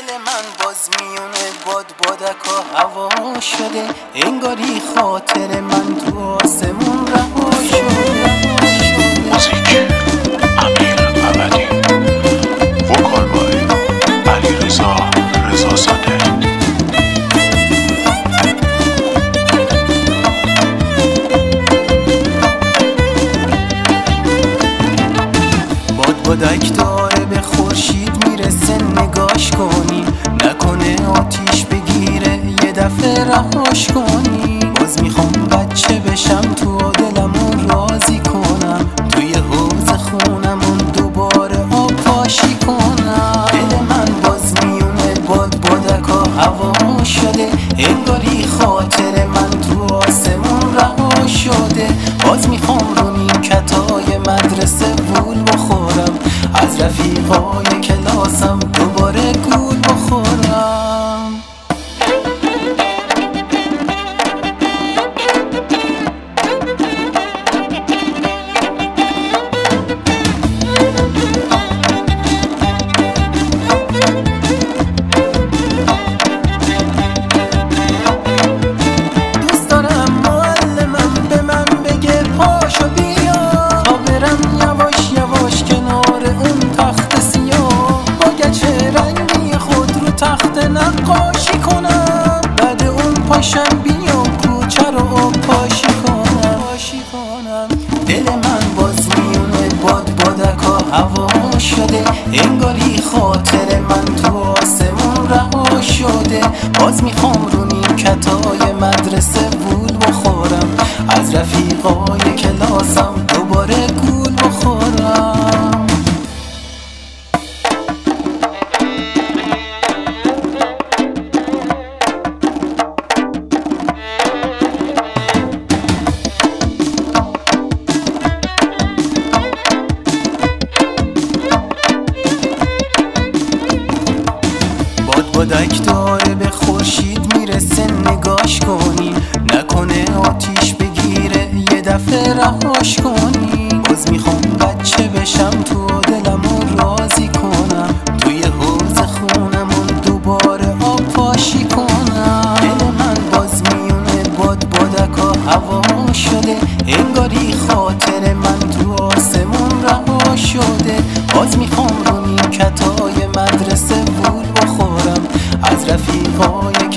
من باز میونه بادکا هوا شده، انگاری خاطر من تو آسمون رها شده. موزیک امیر ابدی، وکال بای علیرضا رضاساده. بادک داره به خورشید میرسه، نگاش کنی نکنه آتیش بگیره یه دفعه رهاش کنی. باز میخوام بچه بشم تو دلمون راضی کنم، توی حوض خونمون دوباره آب پاشی کنم. دل من باز میونه بادکا هوا شده، انگاری خاطر من تو آسمون رها شده. باز میخوام رو نیمکتای مدرسه وول بخورم، از رفیقای کلاسم دوباره گول بخورم. دوست دارم معلمم به من بگه پاشو بیا، تا برم یواش یواش کنار اون تخت سیاه، با گچه رنگی خود رو تخت نقاشی کنم. بعد اون پاشم بیام کوچه رو آب پاشی کنم. دل من باز میونه بادکا هوا شده، انگاری خاطر من تو آسمون رها شده. باز میخوام رو نیمکتای مدرسه وول بخورم، از رفیقای کلاسم دوباره گول بخورم. بادک داره به خورشید میرسه، نگاش کنی نکنه آتیش بگیره یه دفعه رهاش کنی. باز میخوام بچه بشم تو دلمون راضی کنم، توی حوض خونمون دوباره آب پاشی کنم. دل من باز میونه بادکا هوا شده، انگاری خاطر من تو آسمون رها شده. باز میخوام رو نیمکتای مدرسه وول بخورم، از رفیقای